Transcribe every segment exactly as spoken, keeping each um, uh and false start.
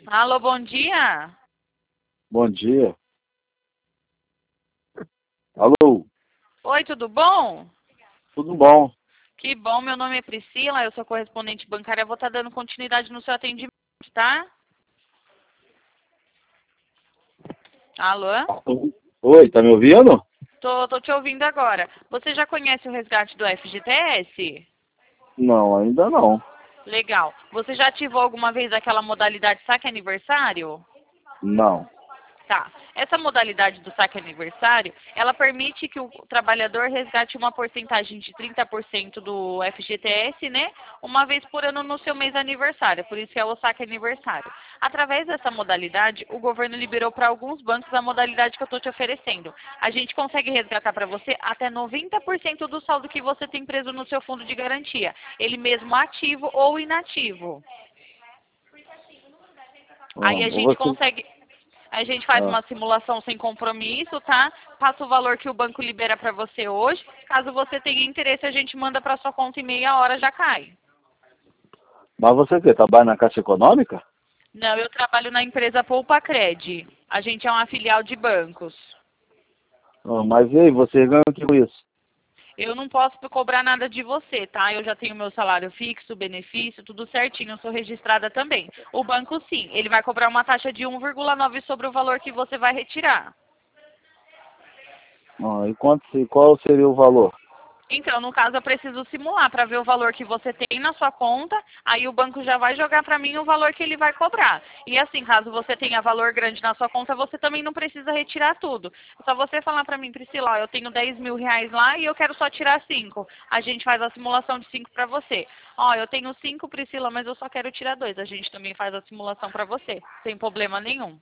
Alô, bom dia. Bom dia. Alô, Oi, tudo bom? tudo bom? Que bom, meu nome é Priscila, eu sou correspondente bancária, vou estar dando continuidade no seu atendimento, tá? Alô? Oi, tá me ouvindo? Tô, tô te ouvindo agora. Você já conhece o resgate do F G T S? Não, ainda não. Legal. Você já ativou alguma vez aquela modalidade saque aniversário? Não. Tá. Essa modalidade do saque aniversário, ela permite que o trabalhador resgate uma porcentagem de trinta por cento do F G T S, né? Uma vez por ano no seu mês aniversário. Por isso que é o saque aniversário. Através dessa modalidade, o governo liberou para alguns bancos a modalidade que eu estou te oferecendo. A gente consegue resgatar para você até noventa por cento do saldo que você tem preso no seu fundo de garantia. Ele mesmo ativo ou inativo. Aí Ah, a gente você... consegue... A gente faz ah, uma simulação sem compromisso, tá? Passa o valor que o banco libera para você hoje. Caso você tenha interesse, a gente manda para sua conta em meia hora, já cai. Mas você o quê? Trabalha na Caixa Econômica? Não, eu trabalho na empresa Poupa Cred. A gente é uma filial de bancos. Ah, mas e aí, você ganha o que com isso? Eu não posso cobrar nada de você, tá? Eu já tenho meu salário fixo, benefício, tudo certinho, eu sou registrada também. O banco, sim, ele vai cobrar uma taxa de um vírgula nove sobre o valor que você vai retirar. Ah, e quanto, se- qual seria o valor? Então, no caso, eu preciso simular para ver o valor que você tem na sua conta, aí o banco já vai jogar para mim o valor que ele vai cobrar. E assim, caso você tenha valor grande na sua conta, você também não precisa retirar tudo. É só você falar para mim, Priscila, ó, eu tenho dez mil reais lá e eu quero só tirar cinco. A gente faz a simulação de cinco para você. Ó, eu tenho cinco, Priscila, mas eu só quero tirar dois. A gente também faz a simulação para você, sem problema nenhum.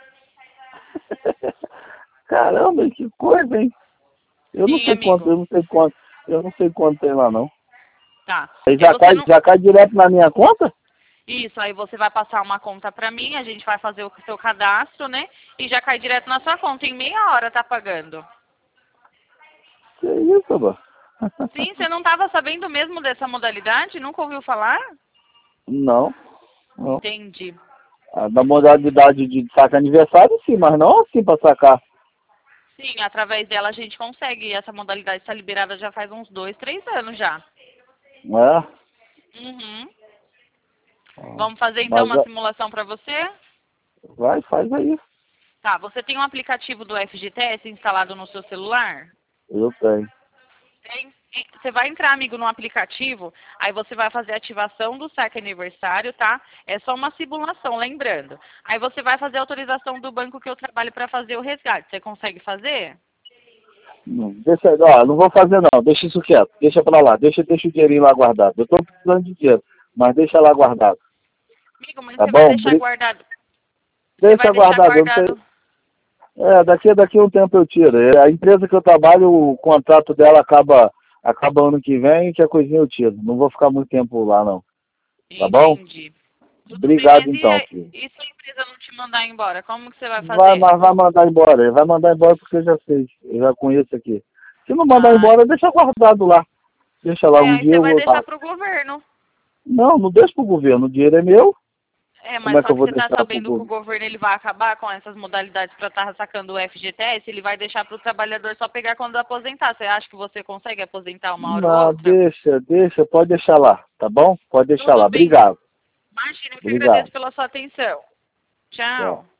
Caramba, que coisa, hein? Eu não Sim, sei quanto, amigo. eu não sei quanto, eu não sei quanto tem lá, não. Tá. Aí E já você cai, não... já cai direto na minha conta? Isso, aí você vai passar uma conta pra mim, a gente vai fazer o seu cadastro, né? E já cai direto na sua conta. Em meia hora tá pagando. Que isso, mano? Sim, você não estava sabendo mesmo dessa modalidade? Nunca ouviu falar? Não, não. Entendi. A da modalidade de saque aniversário, sim, mas não assim pra sacar. Sim, através dela a gente consegue. Essa modalidade está liberada já faz uns dois, três anos já. Não é? Uhum. Ah, Vamos fazer então mas uma ah, simulação para você? vai, faz aí. Tá, você tem um aplicativo do F G T S instalado no seu celular? Eu tenho. Tem. Você vai entrar, amigo, no aplicativo, aí você vai fazer a ativação do saque aniversário, tá? É só uma simulação, lembrando. Aí você vai fazer a autorização do banco que eu trabalho para fazer o resgate. Você consegue fazer? Não, deixa, ó, não vou fazer não, deixa isso quieto, deixa pra lá, deixa, deixa o dinheirinho lá guardado. Eu tô precisando de dinheiro, mas deixa lá guardado, Amigo, mas tá você vai bom? deixar Bri- guardado. Você vai Deixa deixar guardado, eu não sei. guardado. É, daqui, daqui a um tempo eu tiro. É, a empresa que eu trabalho, o contrato dela acaba, acaba ano que vem, que a coisinha eu tiro. Não vou ficar muito tempo lá não, tá bom? Entendi. Tudo bem, Obrigado mas e, então, a- filho. e se a empresa não te mandar embora? Como que você vai Vai, fazer? mas vai mandar embora, ele vai mandar embora porque eu já sei, eu já conheço aqui. Se não mandar Ah, embora, deixa guardado lá. Deixa lá, é, um aí dia você eu vai vou deixar lá. pro governo. Não, não deixa pro governo, o dinheiro é meu. É, Como mas é que só eu que vou você tá deixar pro sabendo que o governo? governo ele vai acabar com essas modalidades para estar sacando o F G T S, ele vai deixar pro trabalhador só pegar quando aposentar. Você acha que você consegue aposentar uma hora ou Não, outra? deixa, deixa, pode deixar lá, tá bom? Pode deixar lá. Tudo bem. Obrigado. Imagina, eu que Obrigado. agradeço pela sua atenção. Tchau. Tchau.